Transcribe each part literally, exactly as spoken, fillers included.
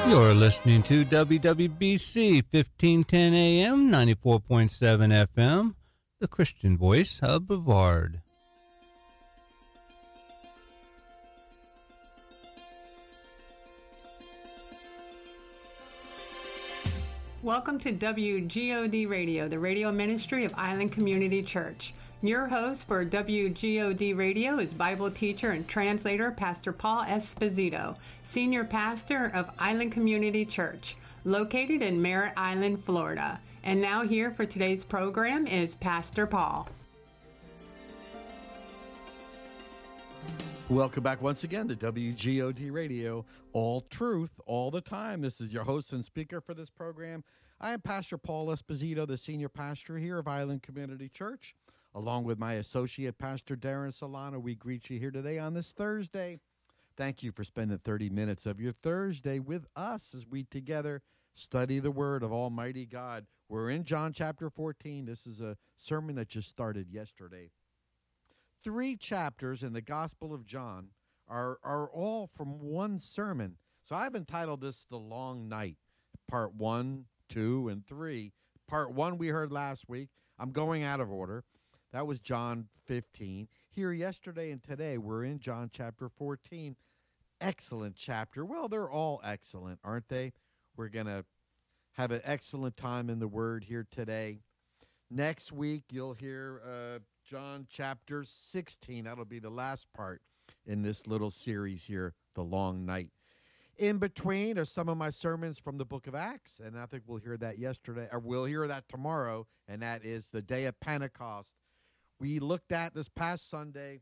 You're listening to W W B C fifteen ten A M, ninety-four point seven F M, the Christian voice of Brevard. Welcome to W G O D Radio, the radio ministry of Island Community Church. Your host for W G O D Radio is Bible teacher and translator Pastor Paul Esposito, senior pastor of Island Community Church, located in Merritt Island, Florida. And now here for today's program is Pastor Paul. Welcome back once again to W G O D Radio, all truth, all the time. This is your host and speaker for this program. I am Pastor Paul Esposito, the senior pastor here of Island Community Church. Along with my associate, Pastor Darren Solano, we greet you here today on this Thursday. Thank you for spending thirty minutes of your Thursday with us as we together study the Word of Almighty God. We're in John chapter fourteen. This is a sermon that just started yesterday. Three chapters in the Gospel of John are, are all from one sermon. So I've entitled this The Long Night, part one, two, and three. Part one we heard last week. I'm going out of order. That was John fifteen. Here yesterday and today, we're in John chapter fourteen. Excellent chapter. Well, they're all excellent, aren't they? We're going to have an excellent time in the Word here today. Next week, you'll hear uh, John chapter sixteen. That'll be the last part in this little series here, The Long Night. In between are some of my sermons from the book of Acts, and I think we'll hear that yesterday, or we'll hear that tomorrow, and that is the day of Pentecost. We looked at this past Sunday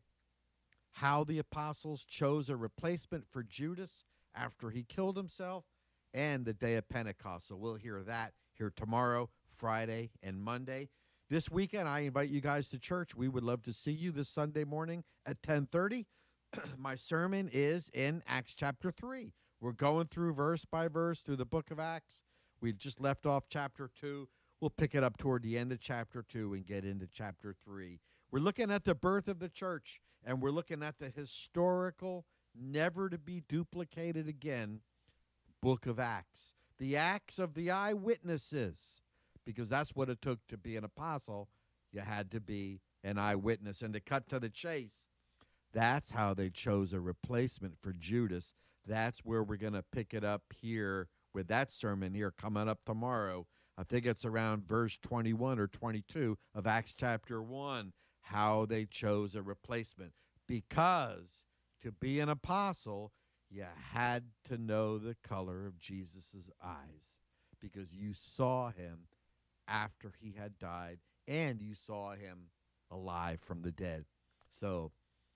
how the apostles chose a replacement for Judas after he killed himself, and the day of Pentecost. So we'll hear that here tomorrow, Friday, and Monday. This weekend, I invite you guys to church. We would love to see you this Sunday morning at ten thirty. My sermon is in Acts chapter three. We're going through verse by verse through the book of Acts. We just left off chapter two. We'll pick it up toward the end of chapter two and get into chapter three. We're looking at the birth of the church, and we're looking at the historical, never to be duplicated again, book of Acts. The acts of the eyewitnesses, because that's what it took to be an apostle. You had to be an eyewitness. And to cut to the chase, that's how they chose a replacement for Judas. That's where we're going to pick it up here with that sermon here coming up tomorrow. I think it's around verse twenty-one or twenty-two of Acts chapter one, how they chose a replacement. Because to be an apostle, you had to know the color of Jesus' eyes, because you saw him after he had died, and you saw him alive from the dead. So,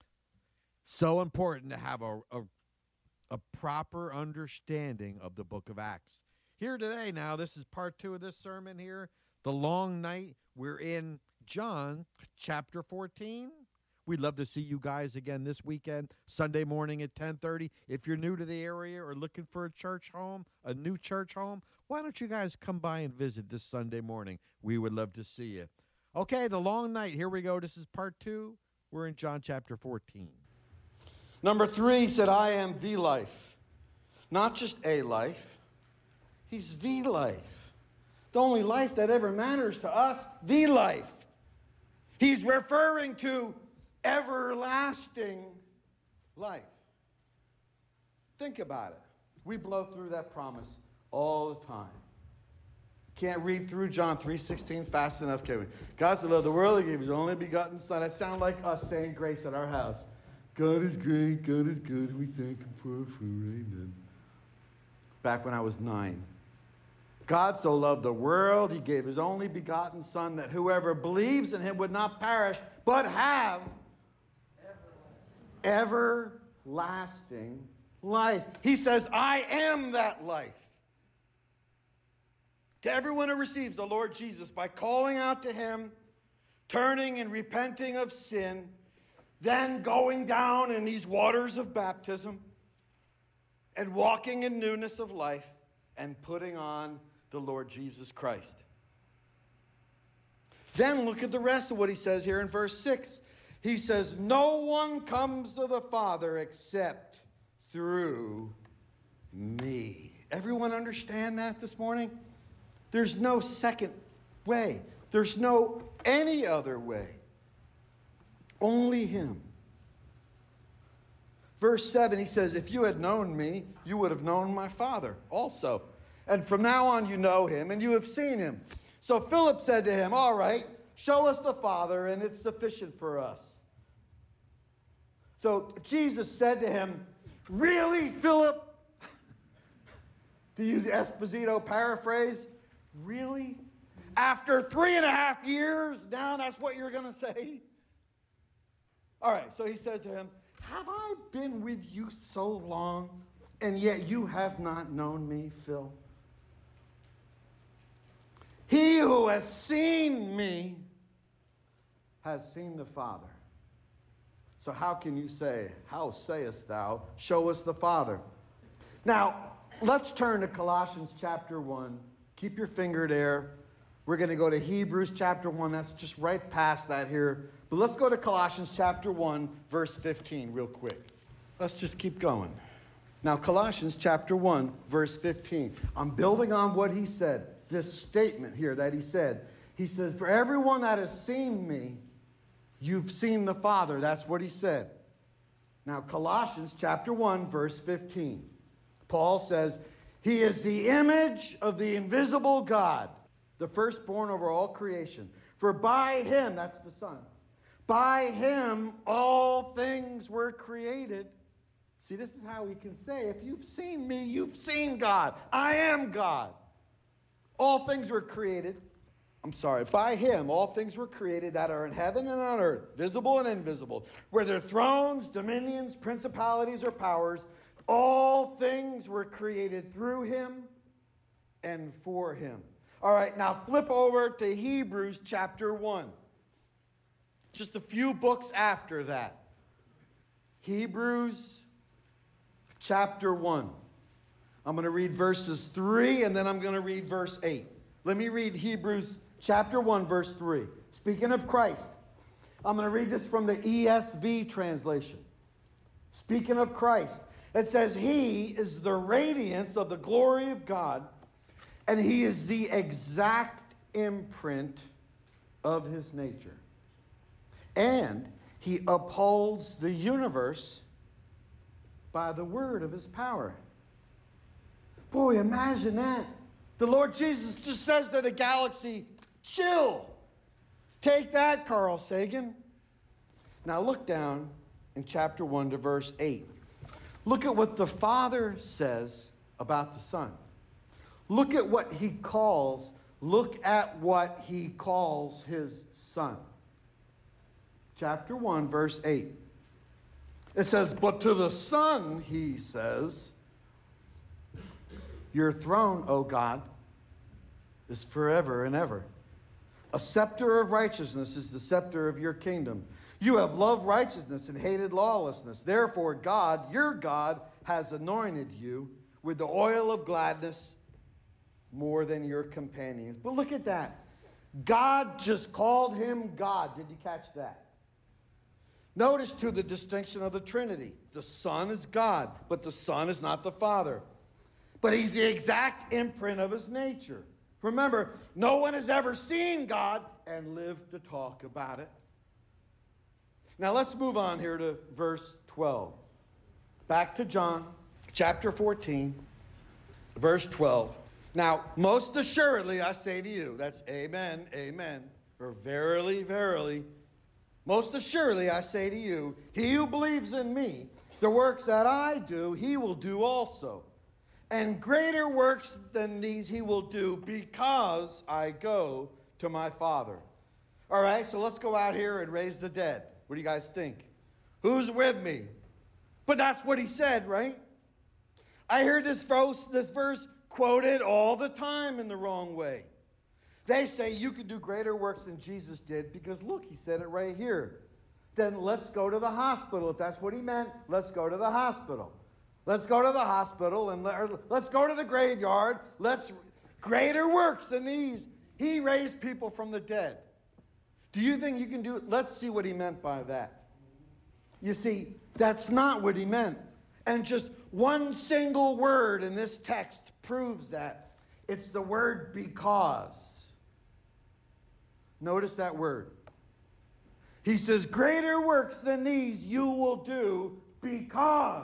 so important to have a, a, a proper understanding of the book of Acts. Here today now, this is part two of this sermon here, The Long Night. We're in John chapter fourteen. We'd love to see you guys again this weekend, Sunday morning at ten thirty. If you're new to the area or looking for a church home, a new church home, why don't you guys come by and visit this Sunday morning? We would love to see you. Okay, The Long Night. Here we go. This is part two. We're in John chapter fourteen. Number three said, I am the life. Not just a life. He's the life. The only life that ever matters to us, the life. He's referring to everlasting life. Think about it. We blow through that promise all the time. Can't read through John three sixteen fast enough, can we? God so loved the world, he gave his only begotten Son. That sounds like us saying grace at our house. God is great, God is good, we thank him for our food, amen. Back when I was nine. God so loved the world, he gave his only begotten Son, that whoever believes in him would not perish, but have everlasting, everlasting life. He says, I am that life. To everyone who receives the Lord Jesus by calling out to him, turning and repenting of sin, then going down in these waters of baptism and walking in newness of life and putting on the Lord Jesus Christ. Then look at the rest of what he says here in verse six. He says, no one comes to the Father except through me. Everyone understand that this morning? There's no second way. There's no any other way. Only him. Verse seven, he says, if you had known me, you would have known my Father also. And from now on you know him, and you have seen him. So Philip said to him, all right, show us the Father, and it's sufficient for us. So Jesus said to him, really, Philip? To use the Esposito paraphrase, really? After three and a half years, now that's what you're going to say? All right, so he said to him, have I been with you so long, and yet you have not known me, Phil? He who has seen me has seen the Father. So how can you say, how sayest thou, show us the Father? Now, let's turn to Colossians chapter one. Keep your finger there. We're going to go to Hebrews chapter one. That's just right past that here. But let's go to Colossians chapter one, verse fifteen, real quick. Let's just keep going. Now, Colossians chapter one, verse fifteen. I'm building on what he said, this statement here that he said. He says, for everyone that has seen me, you've seen the Father. That's what he said. Now, Colossians chapter one, verse fifteen. Paul says, he is the image of the invisible God, the firstborn over all creation. For by him, that's the Son, by him all things were created. See, this is how we can say, if you've seen me, you've seen God. I am God. All things were created. I'm sorry, by him all things were created that are in heaven and on earth, visible and invisible, whether thrones, dominions, principalities, or powers. All things were created through him and for him. All right, now flip over to Hebrews chapter one. Just a few books after that. Hebrews chapter one. I'm going to read verses three, and then I'm going to read verse eight. Let me read Hebrews chapter one, verse three. Speaking of Christ, I'm going to read this from the E S V translation. Speaking of Christ, it says, he is the radiance of the glory of God, and he is the exact imprint of his nature. And he upholds the universe by the word of his power. Boy, imagine that. The Lord Jesus just says to the galaxy, chill. Take that, Carl Sagan. Now look down in chapter one to verse eight. Look at what the Father says about the Son. Look at what he calls, look at what he calls his Son. Chapter one, verse eight. It says, but to the Son, he says, your throne, O God, is forever and ever. A scepter of righteousness is the scepter of your kingdom. You have loved righteousness and hated lawlessness. Therefore, God, your God, has anointed you with the oil of gladness more than your companions. But look at that. God just called him God. Did you catch that? Notice, too, the distinction of the Trinity. The Son is God, but the Son is not the Father. But he's the exact imprint of his nature. Remember, no one has ever seen God and lived to talk about it. Now let's move on here to verse twelve. Back to John chapter fourteen, verse twelve. Now, most assuredly, I say to you, that's amen, amen, or verily, verily. Most assuredly, I say to you, he who believes in me, the works that I do, he will do also. And greater works than these he will do, because I go to my Father. All right, so let's go out here and raise the dead. What do you guys think? Who's with me? But that's what he said, right? I hear this verse, this verse quoted all the time in the wrong way. They say you can do greater works than Jesus did because, look, he said it right here. Then let's go to the hospital. If that's what he meant, let's go to the hospital. Let's go to the hospital and let, let's go to the graveyard. Let's greater works than these. He raised people from the dead. Do you think you can do it? Let's see what he meant by that. You see, that's not what he meant. And just one single word in this text proves that. It's the word because. Notice that word. He says, greater works than these you will do because.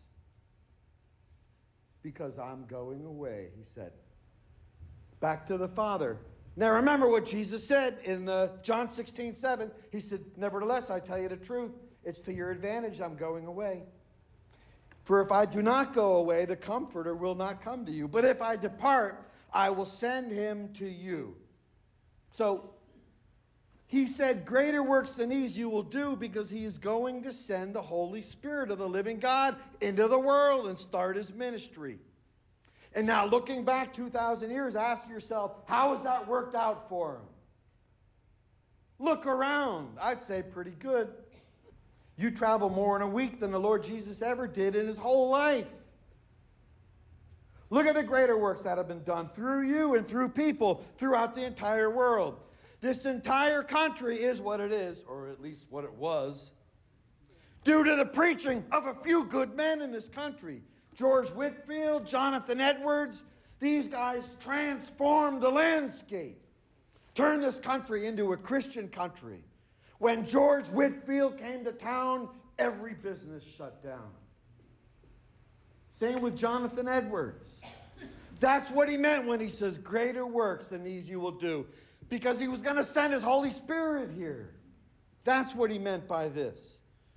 Because I'm going away, he said. Back to the Father. Now remember what Jesus said in uh, John sixteen seven. He said, nevertheless, I tell you the truth. It's to your advantage I'm going away. For if I do not go away, the Comforter will not come to you. But if I depart, I will send him to you. So, he said, greater works than these you will do because he is going to send the Holy Spirit of the living God into the world and start his ministry. And now looking back two thousand years, ask yourself, how has that worked out for him? Look around. I'd say pretty good. You travel more in a week than the Lord Jesus ever did in his whole life. Look at the greater works that have been done through you and through people throughout the entire world. This entire country is what it is, or at least what it was, due to the preaching of a few good men in this country. George Whitefield, Jonathan Edwards, these guys transformed the landscape, turned this country into a Christian country. When George Whitefield came to town, every business shut down. Same with Jonathan Edwards. That's what he meant when he says, greater works than these you will do. Because he was going to send his Holy Spirit here. That's what he meant by this.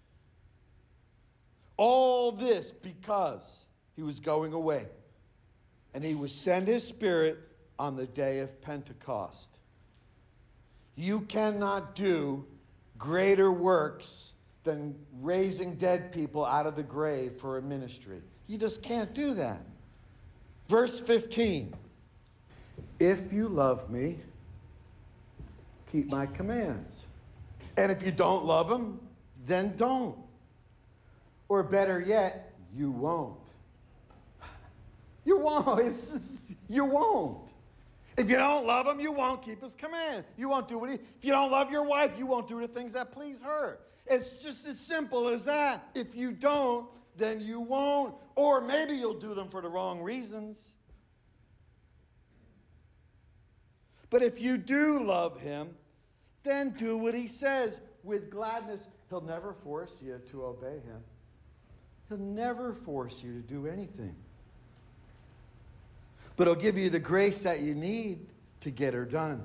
All this because he was going away. And he would send his Spirit on the day of Pentecost. You cannot do greater works than raising dead people out of the grave for a ministry. You just can't do that. Verse fifteen. If you love me, keep my commands. And if you don't love them, then don't. Or better yet, you won't. You won't. It's, it's, you won't. If you don't love him, you won't keep his command. You won't do what he... If you don't love your wife, you won't do the things that please her. It's just as simple as that. If you don't, then you won't. Or maybe you'll do them for the wrong reasons. But if you do love him, then do what he says with gladness. He'll never force you to obey him. He'll never force you to do anything. But he'll give you the grace that you need to get her done.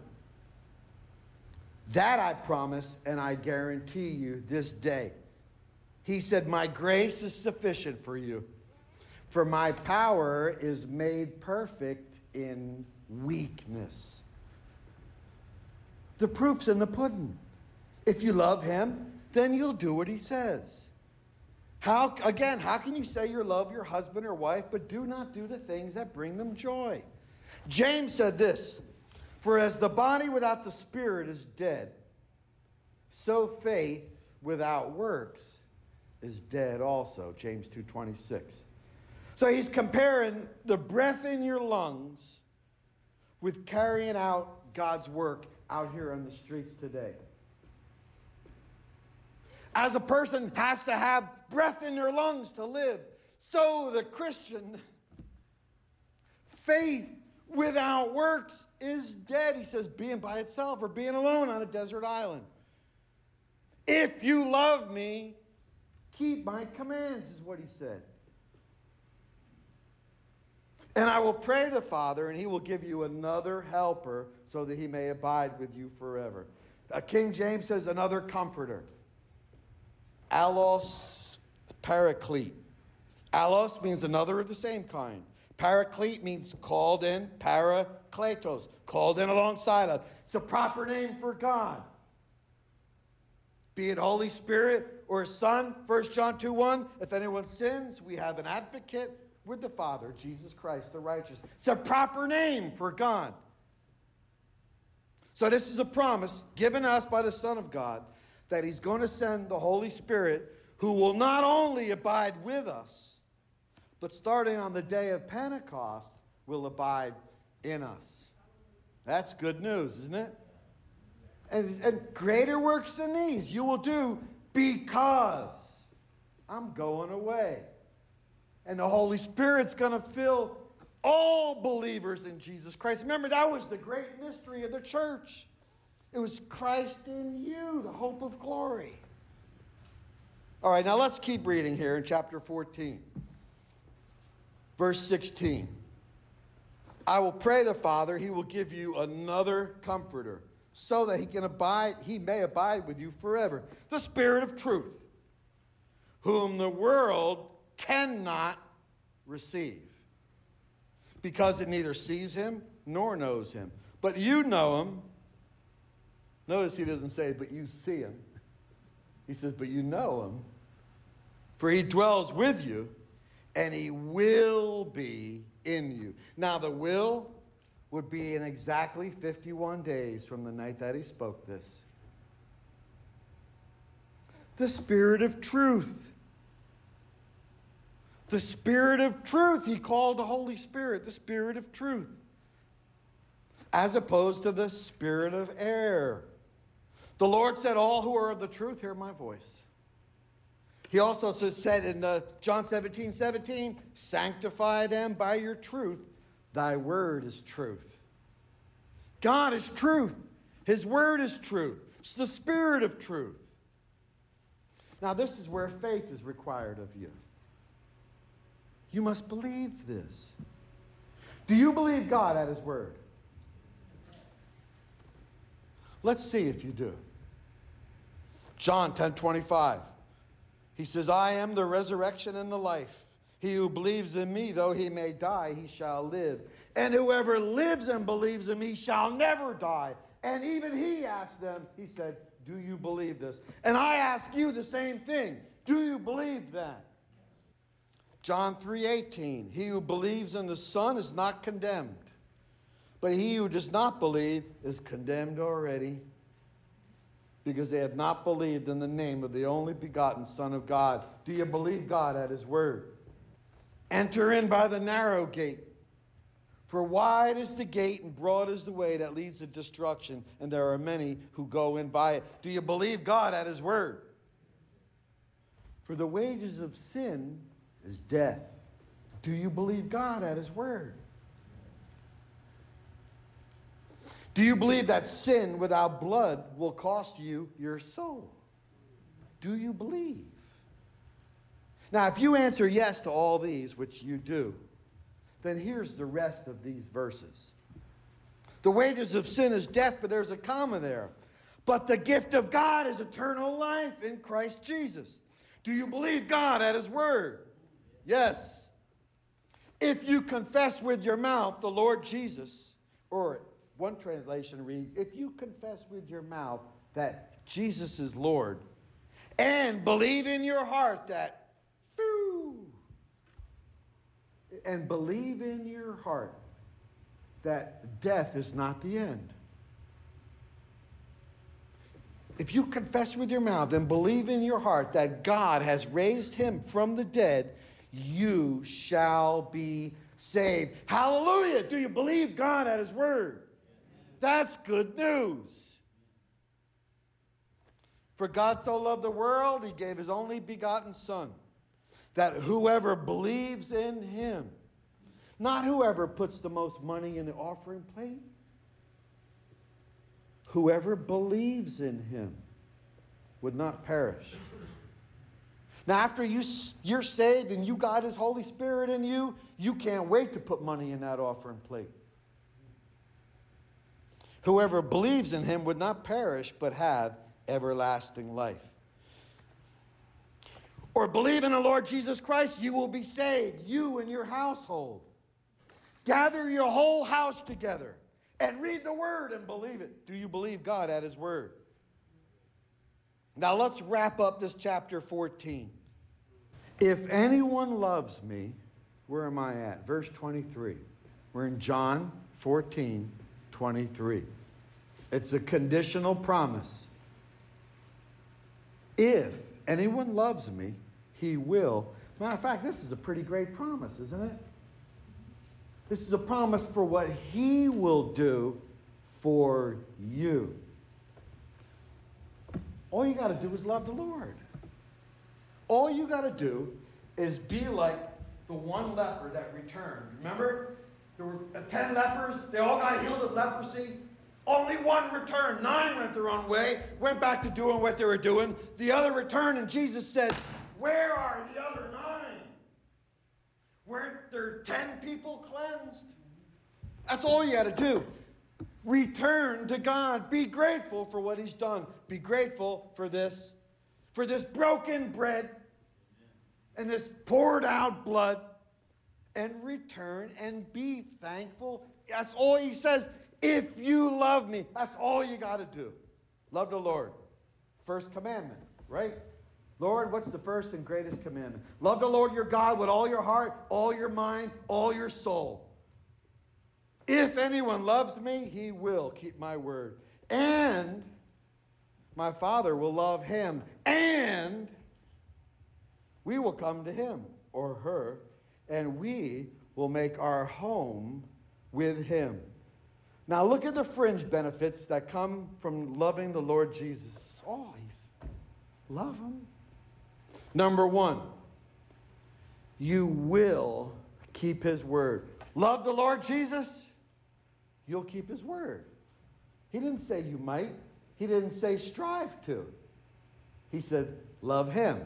That I promise, and I guarantee you this day. He said, my grace is sufficient for you, for my power is made perfect in weakness. The proof's in the pudding. If you love him, then you'll do what he says. How, again, how can you say you love your husband or wife, but do not do the things that bring them joy? James said this, for as the body without the spirit is dead, so faith without works is dead also. James two twenty-six. So he's comparing the breath in your lungs with carrying out God's work out here on the streets today. As a person has to have breath in their lungs to live, so the Christian faith without works is dead. He says being by itself or being alone on a desert island. If you love me, keep my commands, is what he said. And I will pray the Father, and he will give you another helper so that he may abide with you forever. Uh, King James says another comforter. Allos paraclete. Allos means another of the same kind. Paraclete means called in. Parakletos, called in alongside of. It's a proper name for God. Be it Holy Spirit or Son, First John two one. If anyone sins, we have an advocate with the Father, Jesus Christ the righteous. It's a proper name for God. So this is a promise given us by the Son of God, that he's going to send the Holy Spirit, who will not only abide with us, but starting on the day of Pentecost, will abide in us. That's good news, isn't it? And, and greater works than these you will do because I'm going away. And the Holy Spirit's going to fill all believers in Jesus Christ. Remember, that was the great mystery of the church. It was Christ in you, the hope of glory. All right, now let's keep reading here in chapter fourteen. Verse sixteen. I will pray the Father, he will give you another comforter, so that he can abide, he may abide with you forever. The Spirit of truth, whom the world cannot receive, because it neither sees him nor knows him. But you know him. Notice he doesn't say, but you see him. He says, but you know him. For he dwells with you, and he will be in you. Now the will would be in exactly fifty-one days from the night that he spoke this. The Spirit of truth. The Spirit of truth. He called the Holy Spirit the Spirit of truth. As opposed to the spirit of error. The Lord said, all who are of the truth hear my voice. He also said in uh, John seventeen, seventeen, sanctify them by your truth. Thy word is truth. God is truth. His word is truth. It's the Spirit of truth. Now this is where faith is required of you. You must believe this. Do you believe God at his word? Let's see if you do. John ten twenty-five. He says, I am the resurrection and the life. He who believes in me, though he may die, he shall live. And whoever lives and believes in me shall never die. And even he asked them, he said, do you believe this? And I ask you the same thing. Do you believe that? John three eighteen. He who believes in the Son is not condemned. But he who does not believe is condemned already, because they have not believed in the name of the only begotten Son of God. Do you believe God at his word? Enter in by the narrow gate. For wide is the gate and broad is the way that leads to destruction, and there are many who go in by it. Do you believe God at his word? For the wages of sin is death. Do you believe God at his word? Do you believe that sin without blood will cost you your soul? Do you believe? Now, if you answer yes to all these, which you do, then here's the rest of these verses. The wages of sin is death, but there's a comma there. But the gift of God is eternal life in Christ Jesus. Do you believe God at his word? Yes. If you confess with your mouth the Lord Jesus, or one translation reads, if you confess with your mouth that Jesus is Lord, and believe in your heart that, phew, and believe in your heart that death is not the end. If you confess with your mouth and believe in your heart that God has raised him from the dead, you shall be saved. Hallelujah! Do you believe God at his word? That's good news. For God so loved the world, he gave his only begotten Son, that whoever believes in him, not whoever puts the most money in the offering plate, whoever believes in him would not perish. Now, after you, you're saved and you got his Holy Spirit in you, you can't wait to put money in that offering plate. Whoever believes in him would not perish, but have everlasting life. Or believe in the Lord Jesus Christ, you will be saved, you and your household. Gather your whole house together and read the word and believe it. Do you believe God at his word? Now let's wrap up this chapter fourteen. If anyone loves me, where am I at? Verse twenty-three. We're in John fourteen, twenty-three. It's a conditional promise. If anyone loves me, he will. Matter of fact, this is a pretty great promise, isn't it? This is a promise for what he will do for you. All you got to do is love the Lord. All you got to do is be like the one leper that returned. Remember? There were ten lepers. They all got healed of leprosy. Only one returned. Nine went their own way, went back to doing what they were doing. The other returned, and Jesus said, where are the other nine? Weren't there ten people cleansed? That's all you got to do. Return to God. Be grateful for what he's done. Be grateful for this, for this broken bread and this poured out blood. And return and be thankful. That's all he says. If you love me, that's all you got to do. Love the Lord. First commandment, right? Lord, what's the first and greatest commandment? Love the Lord your God with all your heart, all your mind, all your soul. If anyone loves me, he will keep my word. And my Father will love him. And we will come to him or her, and we will make our home with him. Now look at the fringe benefits that come from loving the Lord Jesus. Oh, he's, love him. Number one, you will keep his word. Love the Lord Jesus, you'll keep his word. He didn't say you might. He didn't say strive to. He said love him,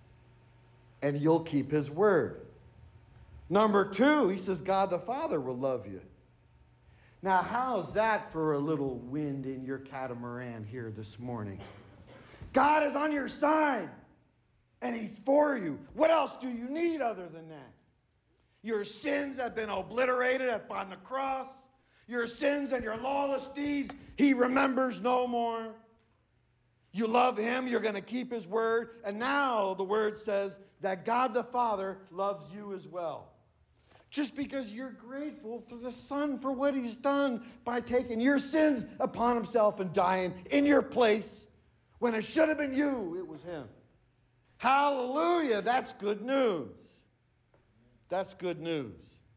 and you'll keep his word. Number two, he says God the Father will love you. Now, how's that for a little wind in your catamaran here this morning? God is on your side, and he's for you. What else do you need other than that? Your sins have been obliterated upon the cross. Your sins and your lawless deeds, he remembers no more. You love him, you're going to keep his word. And now the word says that God the Father loves you as well. Just because you're grateful for the Son for what he's done by taking your sins upon himself and dying in your place. When it should have been you, it was him. Hallelujah, that's good news. That's good news.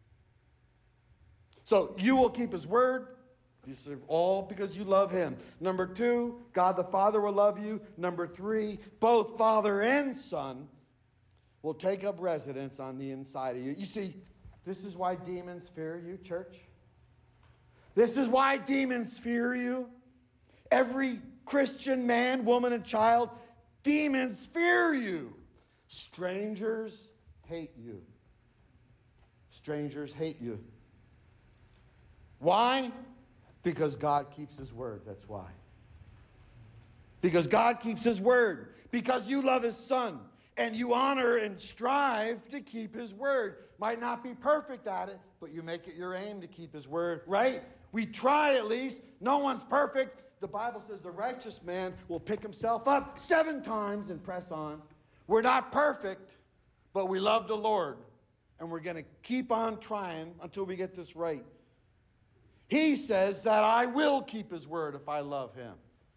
So you will keep his word. These are all because you love him. Number two, God the Father will love you. Number three, both Father and Son will take up residence on the inside of you. You see, this is why demons fear you, church. This is why demons fear you. Every Christian man, woman, and child, demons fear you. Strangers hate you. Strangers hate you. Why? Because God keeps his word. That's why. Because God keeps his word. Because you love his Son. And you honor and strive to keep his word. Might not be perfect at it, but you make it your aim to keep his word, right? We try at least. No one's perfect. The Bible says the righteous man will pick himself up seven times and press on. We're not perfect, but we love the Lord. And we're going to keep on trying until we get this right. He says that I will keep his word if I love him.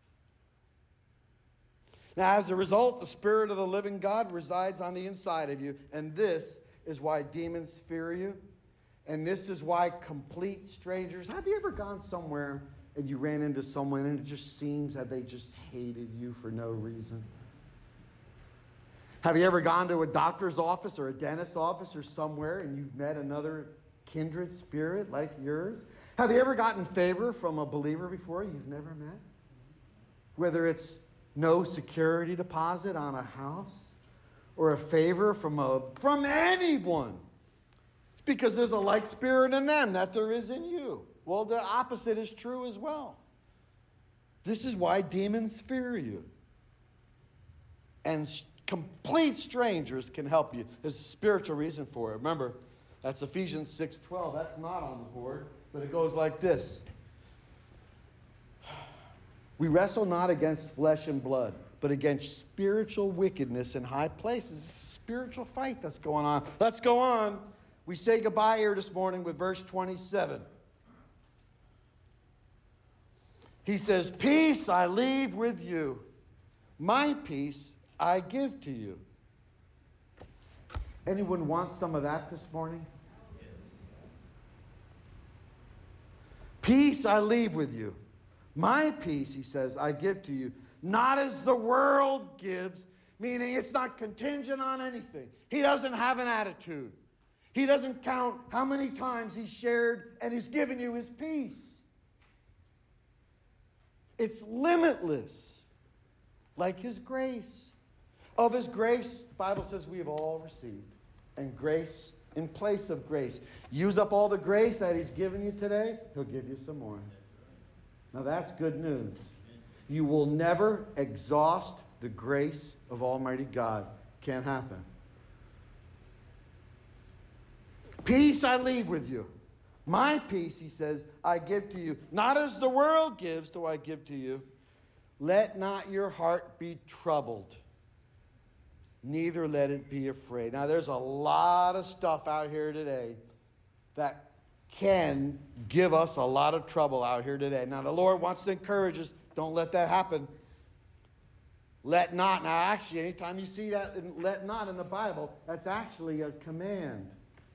Now, as a result, the Spirit of the living God resides on the inside of you. And this is why demons fear you. And this is why complete strangers... Have you ever gone somewhere and you ran into someone and it just seems that they just hated you for no reason? Have you ever gone to a doctor's office or a dentist's office or somewhere and you've met another kindred spirit like yours? Have you ever gotten favor from a believer before you've never met? Whether it's no security deposit on a house or a favor from a from anyone. It's because there's a like spirit in them that there is in you. Well, the opposite is true as well. This is why demons fear you. And sh- complete strangers can help you. There's a spiritual reason for it. Remember, that's Ephesians six twelve. That's not on the board, but it goes like this. We wrestle not against flesh and blood, but against spiritual wickedness in high places. It's a spiritual fight that's going on. Let's go on. We say goodbye here this morning with verse twenty-seven. He says, peace I leave with you. My peace I give to you. Anyone want some of that this morning? Peace I leave with you. My peace, he says, I give to you. Not as the world gives, meaning it's not contingent on anything. He doesn't have an attitude. He doesn't count how many times he's shared and he's given you his peace. It's limitless, like his grace. Of his grace, the Bible says we have all received. And grace in place of grace. Use up all the grace that he's given you today, he'll give you some more. Now that's good news. You will never exhaust the grace of Almighty God. Can't happen. Peace I leave with you. My peace, he says, I give to you. Not as the world gives do I give to you. Let not your heart be troubled. Neither let it be afraid. Now, there's a lot of stuff out here today that can give us a lot of trouble out here today. Now, the Lord wants to encourage us. Don't let that happen. Let not. Now, actually, anytime you see that in let not in the Bible, that's actually a command.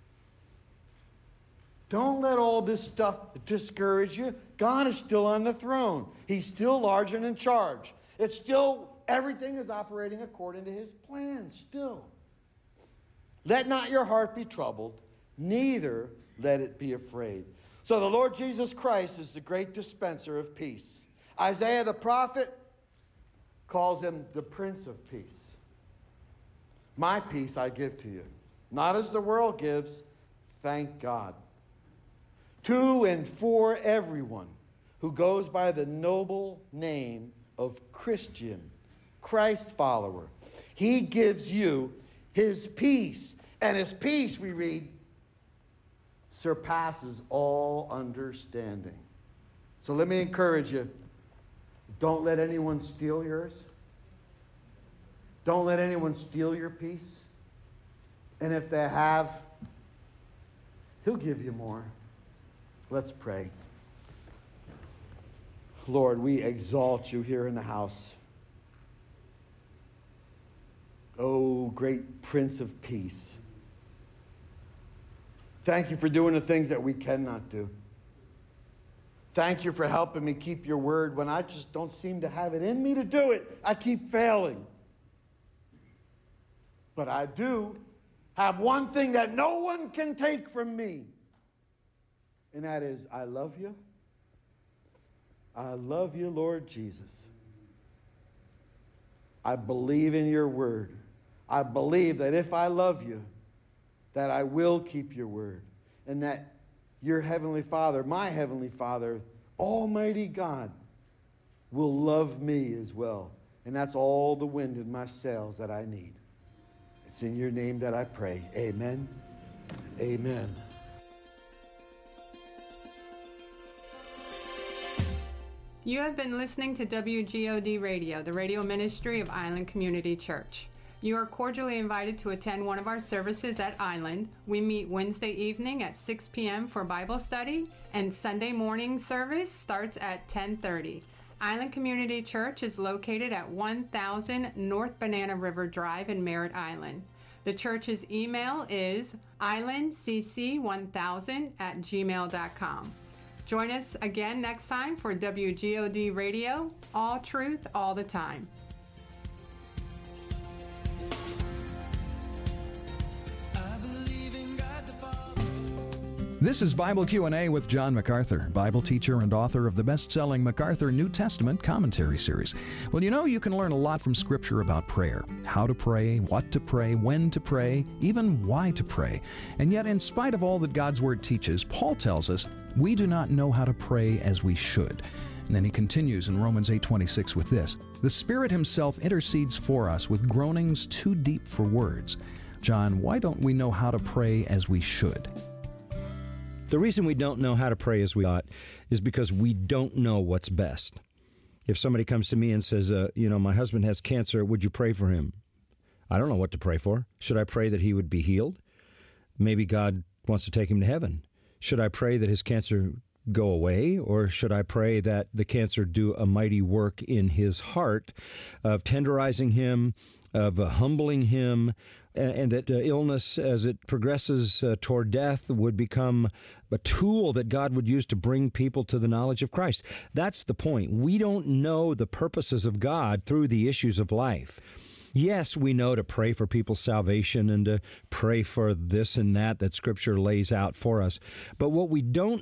Don't let all this stuff discourage you. God is still on the throne. He's still large and in charge. It's still, everything is operating according to his plan still. Let not your heart be troubled, neither let it be afraid. So the Lord Jesus Christ is the great dispenser of peace. Isaiah the prophet calls him the Prince of Peace. My peace I give to you, not as the world gives, thank God. To and for everyone who goes by the noble name of Christian, Christ follower. He gives you his peace. And his peace, we read, surpasses all understanding. So let me encourage you. Don't let anyone steal yours. Don't let anyone steal your peace. And if they have, he'll give you more. Let's pray. Lord, we exalt you here in the house. Oh, great Prince of Peace. Thank you for doing the things that we cannot do. Thank you for helping me keep your word when I just don't seem to have it in me to do it. I keep failing. But I do have one thing that no one can take from me. And that is, I love you. I love you, Lord Jesus. I believe in your word. I believe that if I love you, that I will keep your word. And that your heavenly Father, my heavenly Father, Almighty God, will love me as well. And that's all the wind in my sails that I need. It's in your name that I pray. Amen. Amen. You have been listening to W G O D Radio, the radio ministry of Island Community Church. You are cordially invited to attend one of our services at Island. We meet Wednesday evening at six p.m. for Bible study, and Sunday morning service starts at ten thirty. Island Community Church is located at one thousand North Banana River Drive in Merritt Island. The church's email is island c c one thousand at gmail dot com. Join us again next time for W G O D Radio, all truth, all the time. This is Bible Q and A with John MacArthur, Bible teacher and author of the best-selling MacArthur New Testament Commentary Series. Well, you know, you can learn a lot from Scripture about prayer. How to pray, what to pray, when to pray, even why to pray. And yet, in spite of all that God's Word teaches, Paul tells us we do not know how to pray as we should. And then he continues in Romans eight twenty-six with this: the Spirit himself intercedes for us with groanings too deep for words. John, why don't we know how to pray as we should? The reason we don't know how to pray as we ought is because we don't know what's best. If somebody comes to me and says, uh, you know, my husband has cancer, would you pray for him? I don't know what to pray for. Should I pray that he would be healed? Maybe God wants to take him to heaven. Should I pray that his cancer go away, or should I pray that the cancer do a mighty work in his heart of tenderizing him, of uh, humbling him, and, and that uh, illness, as it progresses uh, toward death, would become a tool that God would use to bring people to the knowledge of Christ? That's the point. We don't know the purposes of God through the issues of life. Yes, we know to pray for people's salvation and to pray for this and that that Scripture lays out for us. But what we don't